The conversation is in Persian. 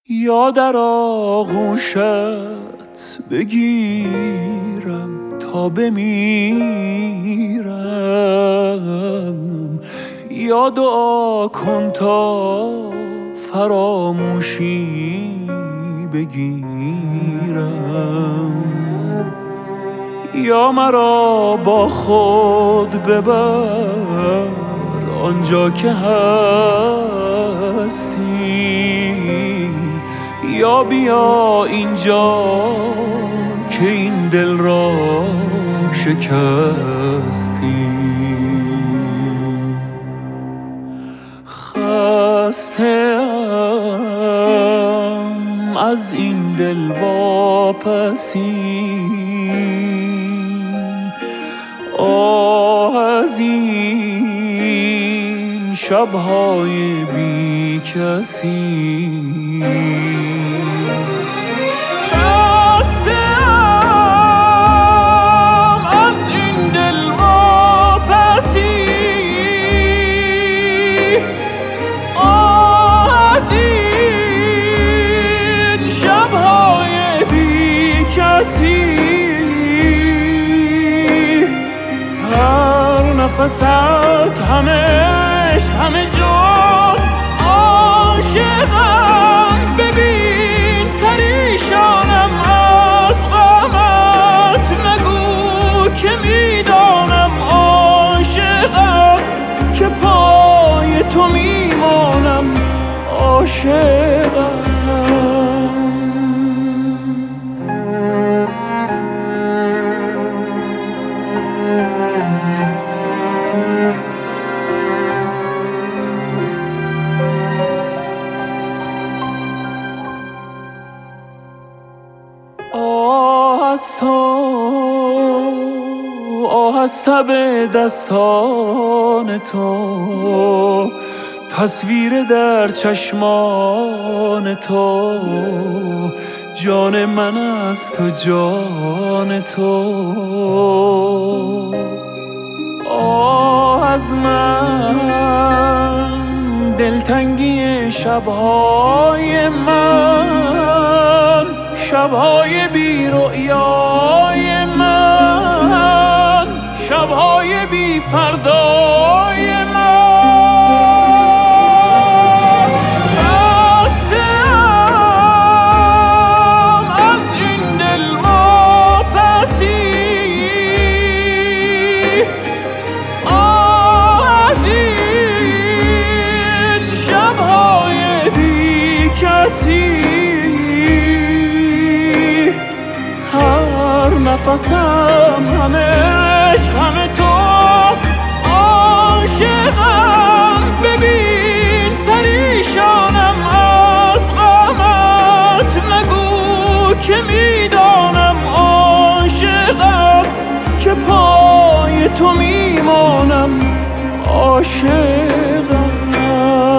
یا در آغوشت بگیرم تا بمیرم، یا دعا کن تا فراموشی بگیرم، یا مرا با خود ببر آنجا که هستی، یا بیا اینجا که این دل را شکستی. خسته‌ام از این دل واپسی، آه از این شب‌های بی کسی. خسته‌ام از این دل واپسی، آه از این شب‌های بی کسی. نفست همه عشق همه جان عاشقم، ببین پریشانم از غمت، نگو که میدانم عاشقم، که پای تو میمانم عاشقم. آه از تب دستان تو، تصویر در چشمان تو، جان من است و جان تو. آه از من دلتنگی شب‌های من، شب‌های بی رؤیای من، شب‌های بی فردای من. خسته‌ام از این دل واپسی، آه از این شب‌های بی کسی. نفسم همه عشق همه تو عاشقم، ببین پریشانم از غمت، نگو که میدانم عاشقم، که پای تو میمانم عاشقم.